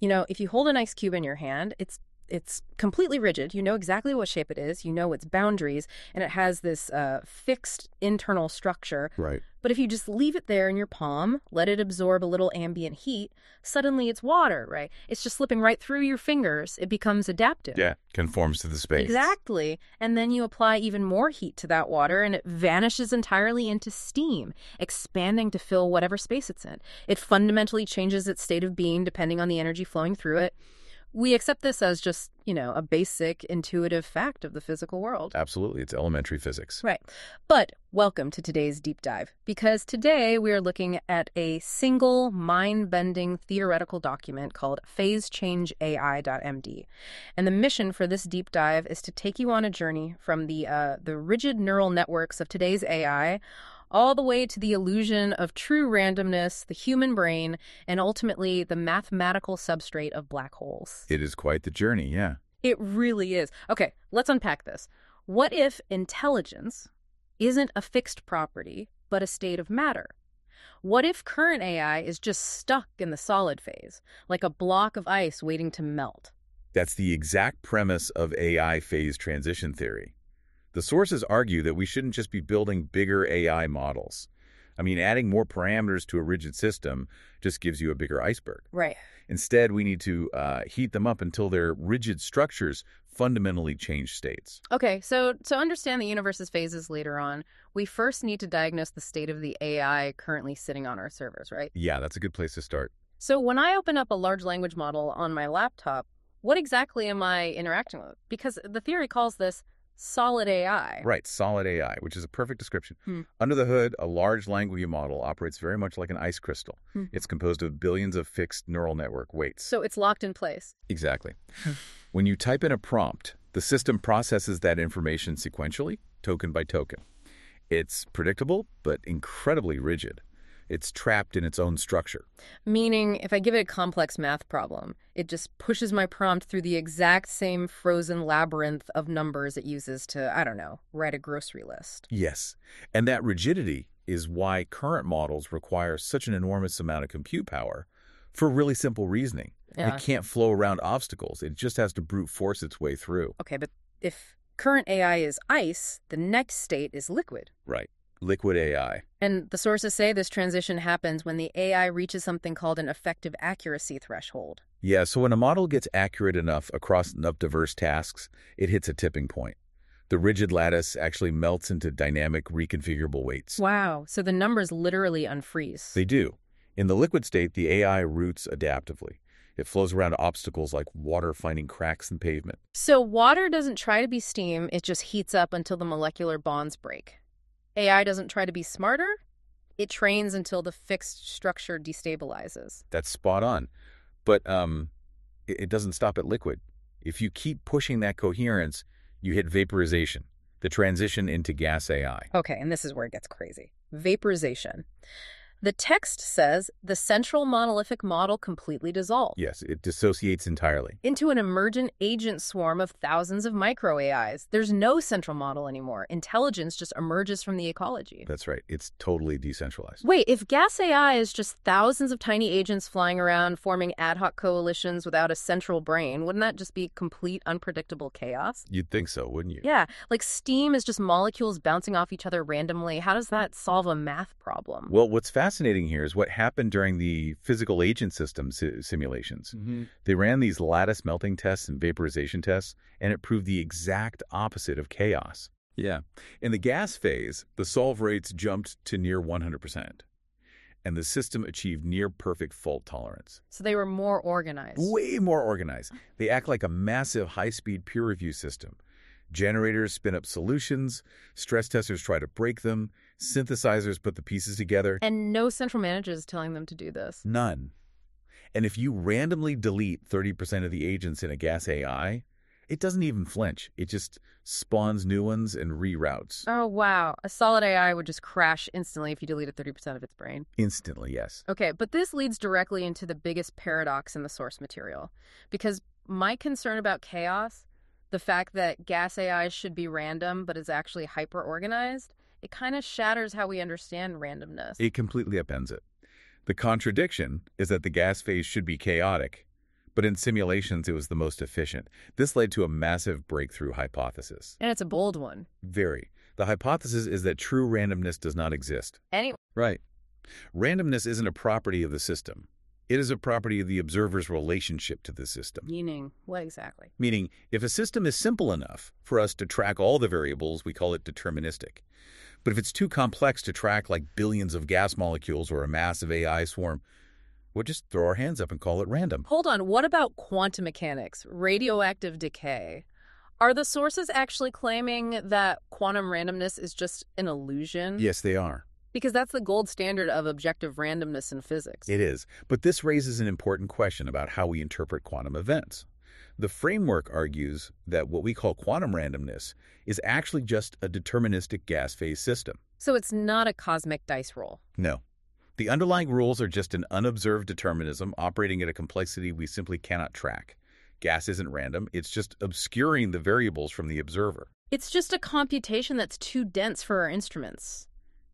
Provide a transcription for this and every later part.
If you hold an ice cube in your hand, it's completely rigid. You know exactly what shape it is. You know its boundaries, and it has this fixed internal structure. Right. But if you just leave it there in your palm, let it absorb a little ambient heat, suddenly it's water, right? It's just slipping right through your fingers. It becomes adaptive. Yeah, conforms to the space. Exactly. And then you apply even more heat to that water, and it vanishes entirely into steam, expanding to fill whatever space it's in. It fundamentally changes its state of being depending on the energy flowing through it. We accept this as just, a basic intuitive fact of the physical world. Absolutely. It's elementary physics. Right. But welcome to today's deep dive, because today we are looking at a single mind-bending theoretical document called PhaseChangeAI.md. And the mission for this deep dive is to take you on a journey from the rigid neural networks of today's AI all the way to the illusion of true randomness, the human brain, and ultimately the mathematical substrate of black holes. It is quite the journey, yeah. It really is. Okay, let's unpack this. What if intelligence isn't a fixed property, but a state of matter? What if current AI is just stuck in the solid phase, like a block of ice waiting to melt? That's the exact premise of AI phase transition theory. The sources argue that we shouldn't just be building bigger AI models. I mean, adding more parameters to a rigid system just gives you a bigger iceberg. Right. Instead, we need to heat them up until their rigid structures fundamentally change states. Okay, so to understand the universe's phases later on, we first need to diagnose the state of the AI currently sitting on our servers, right? Yeah, that's a good place to start. So when I open up a large language model on my laptop, what exactly am I interacting with? Because the theory calls this solid AI. Right, solid AI, which is a perfect description. Under the hood, a large language model operates very much like an ice crystal. It's composed of billions of fixed neural network weights. So it's locked in place. Exactly. When you type in a prompt, the system processes that information sequentially, token by token. It's predictable, but incredibly rigid. It's trapped in its own structure. Meaning, if I give it a complex math problem, it just pushes my prompt through the exact same frozen labyrinth of numbers it uses to, I don't know, write a grocery list. Yes, and that rigidity is why current models require such an enormous amount of compute power for really simple reasoning. Yeah. It can't flow around obstacles. It just has to brute force its way through. Okay, but if current AI is ice, the next state is liquid. Right. Liquid AI. And the sources say this transition happens when the AI reaches something called an effective accuracy threshold. Yeah, so when a model gets accurate enough across enough diverse tasks, it hits a tipping point. The rigid lattice actually melts into dynamic, reconfigurable weights. Wow, so the numbers literally unfreeze. They do. In the liquid state, the AI routes adaptively. It flows around obstacles like water finding cracks in pavement. So water doesn't try to be steam, it just heats up until the molecular bonds break. AI doesn't try to be smarter, it trains until the fixed structure destabilizes. That's spot on. But it doesn't stop at liquid. If you keep pushing that coherence, you hit vaporization, the transition into gas AI. Okay, and this is where it gets crazy. Vaporization. The text says the central monolithic model completely dissolved. Yes, it dissociates entirely. Into an emergent agent swarm of thousands of micro AIs. There's no central model anymore. Intelligence just emerges from the ecology. That's right. It's totally decentralized. Wait, if gas AI is just thousands of tiny agents flying around forming ad hoc coalitions without a central brain, wouldn't that just be complete unpredictable chaos? You'd think so, wouldn't you? Yeah, like steam is just molecules bouncing off each other randomly. How does that solve a math problem? Well, what's fascinating here is what happened during the physical agent system simulations. They ran these lattice melting tests and vaporization tests, and it proved the exact opposite of chaos. Yeah. In the gas phase, the solve rates jumped to near 100%, and the system achieved near-perfect fault tolerance. So they were more organized. Way more organized. They act like a massive high-speed peer review system. Generators spin up solutions, stress testers try to break them, synthesizers put the pieces together. And no central manager is telling them to do this. None. And if you randomly delete 30% of the agents in a gas AI, it doesn't even flinch. It just spawns new ones and reroutes. Oh, wow. A solid AI would just crash instantly if you deleted 30% of its brain. Instantly, yes. Okay, but this leads directly into the biggest paradox in the source material. Because my concern about chaos, the fact that gas AI should be random but is actually hyper-organized, it kind of shatters how we understand randomness. It completely upends it. The contradiction is that the gas phase should be chaotic, But in simulations, it was the most efficient. This led to a massive breakthrough hypothesis. And it's a bold one. Very. The hypothesis is that true randomness does not exist. Anyway. Right. Randomness isn't a property of the system. It is a property of the observer's relationship to the system. Meaning, what exactly? Meaning, if a system is simple enough for us to track all the variables, we call it deterministic. But if it's too complex to track, like billions of gas molecules or a massive AI swarm, we'll just throw our hands up and call it random. Hold on, what about quantum mechanics, radioactive decay? Are the sources actually claiming that quantum randomness is just an illusion? Yes, they are. Because that's the gold standard of objective randomness in physics. It is. But this raises an important question about how we interpret quantum events. The framework argues that what we call quantum randomness is actually just a deterministic gas phase system. So it's not a cosmic dice roll? No. The underlying rules are just an unobserved determinism operating at a complexity we simply cannot track. Gas isn't random, it's just obscuring the variables from the observer. It's just a computation that's too dense for our instruments.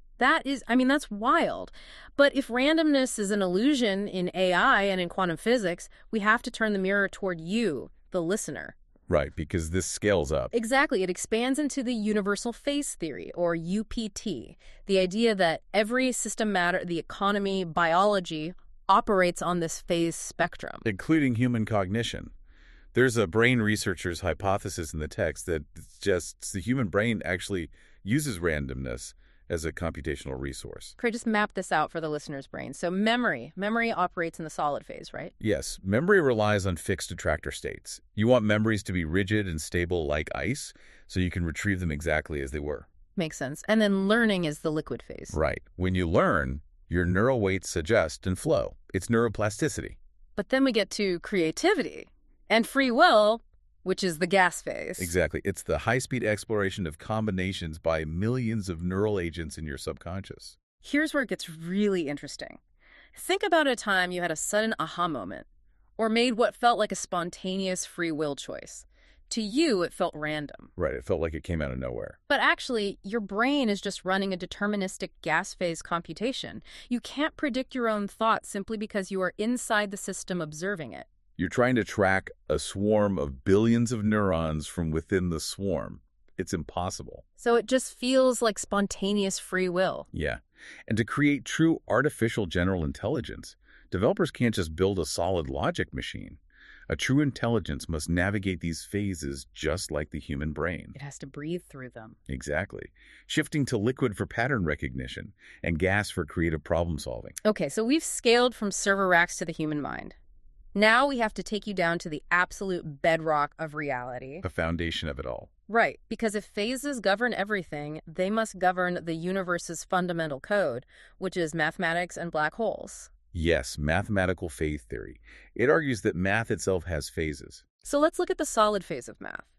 That's wild. But if randomness is an illusion in AI and in quantum physics, we have to turn the mirror toward you, the listener. Right, because this scales up. Exactly. It expands into the universal phase theory, or UPT, the idea that every system matter, the economy, biology, operates on this phase spectrum. Including human cognition. There's a brain researcher's hypothesis in the text that the human brain actually uses randomness as a computational resource. Could I just map this out for the listener's brain? So memory operates in the solid phase, right? Yes, memory relies on fixed attractor states. You want memories to be rigid and stable like ice, so you can retrieve them exactly as they were. Makes sense. And then learning is the liquid phase. Right. When you learn, your neural weights adjust and flow. It's neuroplasticity. But then we get to creativity and free will, which is the gas phase. Exactly. It's the high-speed exploration of combinations by millions of neural agents in your subconscious. Here's where it gets really interesting. Think about a time you had a sudden aha moment, or made what felt like a spontaneous free will choice. To you, it felt random. Right. It felt like it came out of nowhere. But actually, your brain is just running a deterministic gas phase computation. You can't predict your own thoughts simply because you are inside the system observing it. You're trying to track a swarm of billions of neurons from within the swarm. It's impossible. So it just feels like spontaneous free will. Yeah. And to create true artificial general intelligence, developers can't just build a solid logic machine. A true intelligence must navigate these phases just like the human brain. It has to breathe through them. Exactly. Shifting to liquid for pattern recognition and gas for creative problem solving. Okay, so we've scaled from server racks to the human mind. Now we have to take you down to the absolute bedrock of reality. The foundation of it all. Right, because if phases govern everything, they must govern the universe's fundamental code, which is mathematics and black holes. Yes, mathematical phase theory. It argues that math itself has phases. So let's look at the solid phase of math.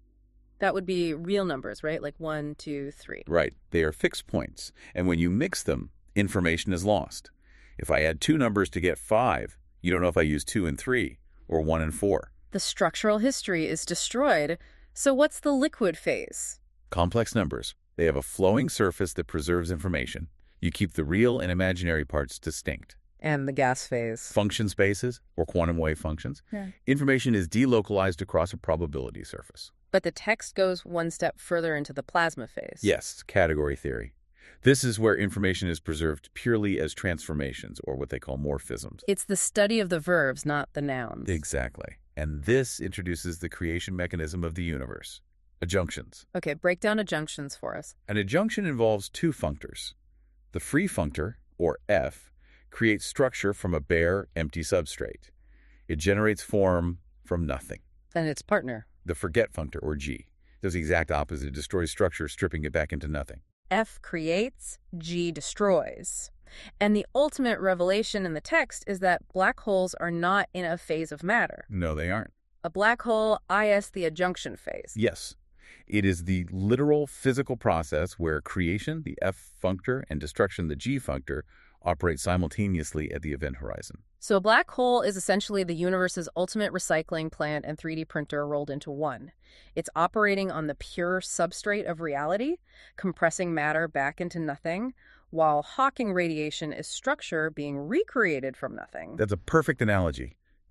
That would be real numbers, right? Like 1, 2, 3. Right. They are fixed points. And when you mix them, information is lost. If I add two numbers to get 5, you don't know if I use 2 and 3 or 1 and 4. The structural history is destroyed. So what's the liquid phase? Complex numbers. They have a flowing surface that preserves information. You keep the real and imaginary parts distinct. And the gas phase? Function spaces, or quantum wave functions. Yeah. Information is delocalized across a probability surface. But the text goes one step further into the plasma phase. Yes, category theory. This is where information is preserved purely as transformations, or what they call morphisms. It's the study of the verbs, not the nouns. Exactly. And this introduces the creation mechanism of the universe. Adjunctions. Okay, break down adjunctions for us. An adjunction involves two functors. The free functor, or F, creates structure from a bare, empty substrate. It generates form from nothing. And its partner. The forget functor, or G, does the exact opposite. It destroys structure, stripping it back into nothing. F creates, G destroys. And the ultimate revelation in the text is that black holes are not in a phase of matter. No, they aren't. A black hole is the adjunction phase. Yes. It is the literal physical process where creation, the F functor, and destruction, the G functor, operate simultaneously at the event horizon. So a black hole is essentially the universe's ultimate recycling plant and 3D printer rolled into one. It's operating on the pure substrate of reality, compressing matter back into nothing, while Hawking radiation is structure being recreated from nothing. That's a perfect analogy.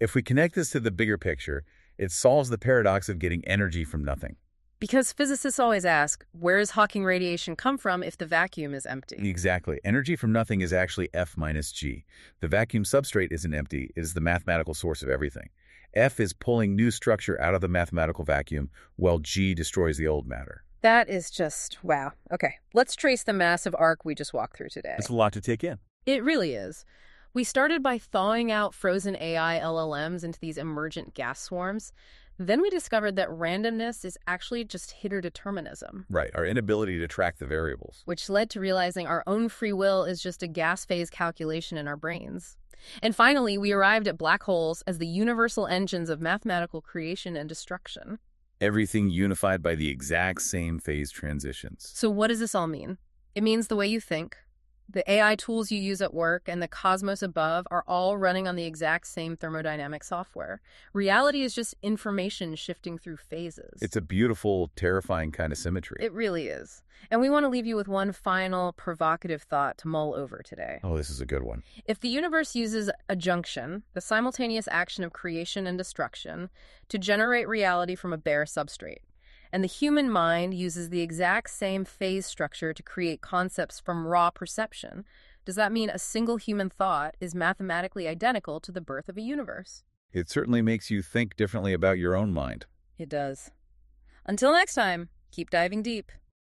If we connect this to the bigger picture, it solves the paradox of getting energy from nothing. Because physicists always ask, where does Hawking radiation come from if the vacuum is empty? Exactly. Energy from nothing is actually F minus G. The vacuum substrate isn't empty. It is the mathematical source of everything. F is pulling new structure out of the mathematical vacuum, while G destroys the old matter. That is just, wow. Okay, let's trace the massive arc we just walked through today. It's a lot to take in. It really is. We started by thawing out frozen AI LLMs into these emergent gas swarms. Then we discovered that randomness is actually just Hidden determinism. Right, our inability to track the variables. Which led to realizing our own free will is just a gas phase calculation in our brains. And finally, we arrived at black holes as the universal engines of mathematical creation and destruction. Everything unified by the exact same phase transitions. So what does this all mean? It means the way you think, the AI tools you use at work, and the cosmos above are all running on the exact same thermodynamic software. Reality is just information shifting through phases. It's a beautiful, terrifying kind of symmetry. It really is. And we want to leave you with one final provocative thought to mull over today. Oh, this is a good one. If the universe uses adjunction, the simultaneous action of creation and destruction, to generate reality from a bare substrate, and the human mind uses the exact same phase structure to create concepts from raw perception, does that mean a single human thought is mathematically identical to the birth of a universe? It certainly makes you think differently about your own mind. It does. Until next time, keep diving deep.